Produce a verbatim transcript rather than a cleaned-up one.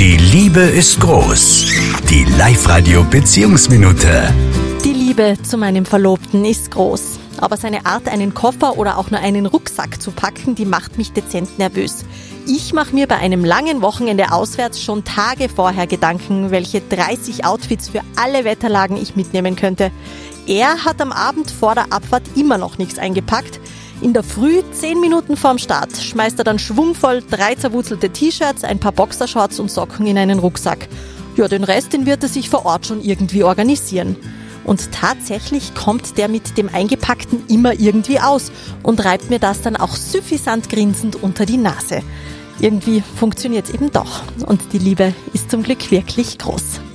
Die Liebe ist groß. Die Live-Radio-Beziehungsminute. Die Liebe zu meinem Verlobten ist groß. Aber seine Art, einen Koffer oder auch nur einen Rucksack zu packen, die macht mich dezent nervös. Ich mache mir bei einem langen Wochenende auswärts schon Tage vorher Gedanken, welche dreißig Outfits für alle Wetterlagen ich mitnehmen könnte. Er hat am Abend vor der Abfahrt immer noch nichts eingepackt. In der Früh, zehn Minuten vorm Start, schmeißt er dann schwungvoll drei zerwurzelte T-Shirts, ein paar Boxershorts und Socken in einen Rucksack. Ja, den Rest, den wird er sich vor Ort schon irgendwie organisieren. Und tatsächlich kommt der mit dem Eingepackten immer irgendwie aus und reibt mir das dann auch süffisant grinsend unter die Nase. Irgendwie funktioniert's eben doch. Und die Liebe ist zum Glück wirklich groß.